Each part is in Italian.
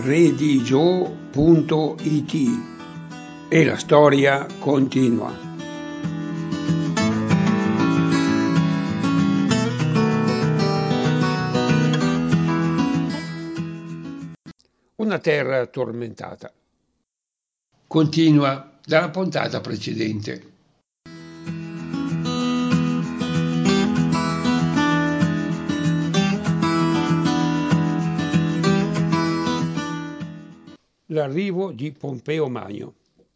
redigio.it e la storia continua. Una terra tormentata. Continua dalla puntata precedente. L'arrivo di Pompeo Magno.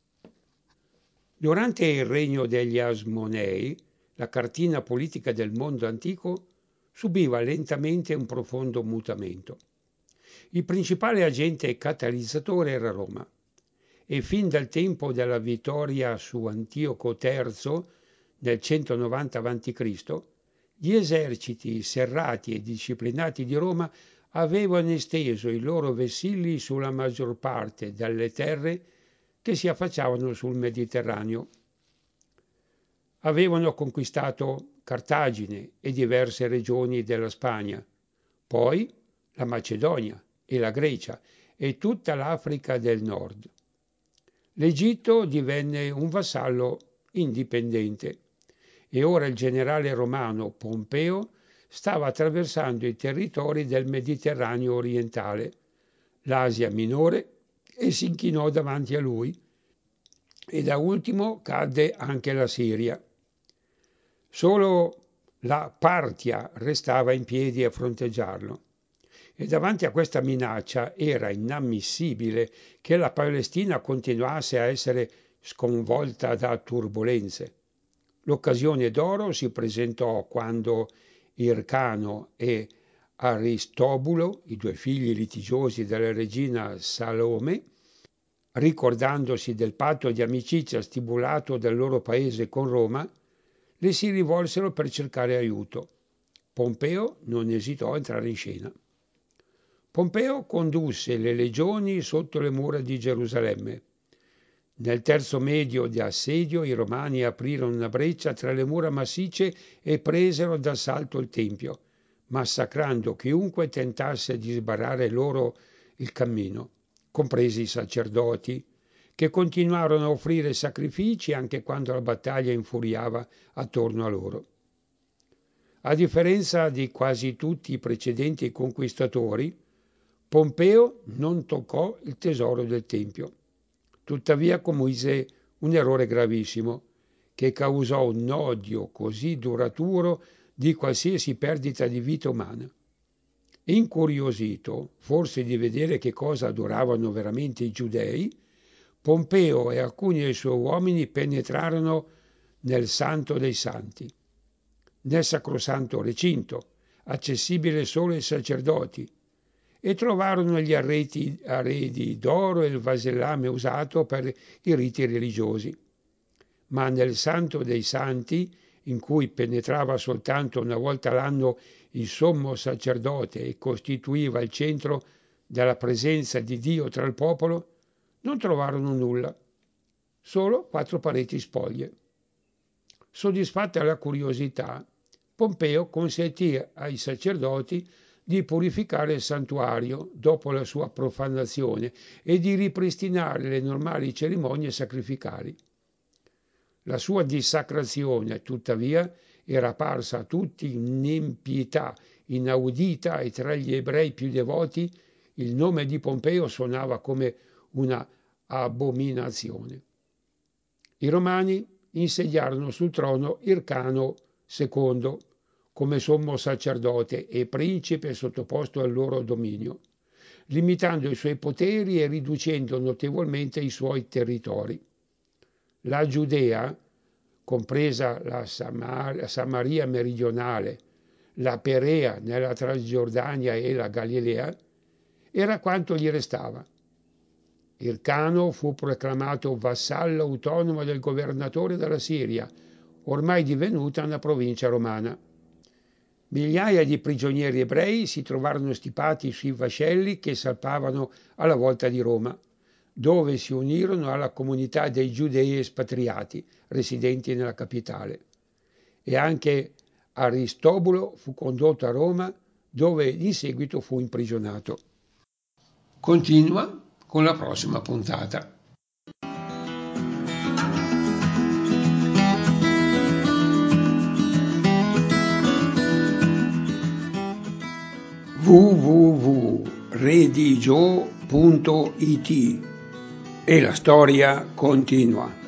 Durante il regno degli Asmonei, la cartina politica del mondo antico subiva lentamente un profondo mutamento. Il principale agente catalizzatore era Roma e fin dal tempo della vittoria su Antioco III nel 190 a.C., gli eserciti serrati e disciplinati di Roma avevano esteso i loro vessilli sulla maggior parte delle terre che si affacciavano sul Mediterraneo. Avevano conquistato Cartagine e diverse regioni della Spagna, poi la Macedonia e la Grecia e tutta l'Africa del Nord. L'Egitto divenne un vassallo indipendente e ora il generale romano Pompeo stava attraversando i territori del Mediterraneo orientale, l'Asia minore, e si inchinò davanti a lui, e da ultimo cadde anche la Siria. Solo la Partia restava in piedi a fronteggiarlo, e davanti a questa minaccia era inammissibile che la Palestina continuasse a essere sconvolta da turbolenze. L'occasione d'oro si presentò quando Ircano e Aristobulo, i due figli litigiosi della regina Salome, ricordandosi del patto di amicizia stipulato dal loro paese con Roma, le si rivolsero per cercare aiuto. Pompeo non esitò a entrare in scena. Pompeo condusse le legioni sotto le mura di Gerusalemme. Nel terzo medio di assedio i romani aprirono una breccia tra le mura massicce e presero d'assalto il Tempio, massacrando chiunque tentasse di sbarrare loro il cammino, compresi i sacerdoti, che continuarono a offrire sacrifici anche quando la battaglia infuriava attorno a loro. A differenza di quasi tutti i precedenti conquistatori, Pompeo non toccò il tesoro del Tempio. Tuttavia commise un errore gravissimo, che causò un odio così duraturo di qualsiasi perdita di vita umana. Incuriosito, forse di vedere che cosa adoravano veramente i giudei, Pompeo e alcuni dei suoi uomini penetrarono nel Santo dei Santi, nel sacrosanto recinto, accessibile solo ai sacerdoti, e trovarono gli arredi d'oro e il vasellame usato per i riti religiosi. Ma nel Santo dei Santi, in cui penetrava soltanto una volta l'anno il sommo sacerdote e costituiva il centro della presenza di Dio tra il popolo, non trovarono nulla, solo 4 pareti spoglie. Soddisfatta la curiosità, Pompeo consentì ai sacerdoti di purificare il santuario dopo la sua profanazione e di ripristinare le normali cerimonie sacrificali. La sua dissacrazione, tuttavia, era apparsa a tutti un'impietà inaudita e tra gli ebrei più devoti il nome di Pompeo suonava come una abominazione. I romani insediarono sul trono Ircano II come sommo sacerdote e principe sottoposto al loro dominio, limitando i suoi poteri e riducendo notevolmente i suoi territori. La Giudea, compresa la Samaria meridionale, la Perea nella Transgiordania e la Galilea, era quanto gli restava. Ircano fu proclamato vassallo autonomo del governatore della Siria, ormai divenuta una provincia romana. Migliaia di prigionieri ebrei si trovarono stipati sui vascelli che salpavano alla volta di Roma, dove si unirono alla comunità dei giudei espatriati residenti nella capitale. E anche Aristobulo fu condotto a Roma, dove in seguito fu imprigionato. continua con la prossima puntata. www.redigio.it e la storia continua.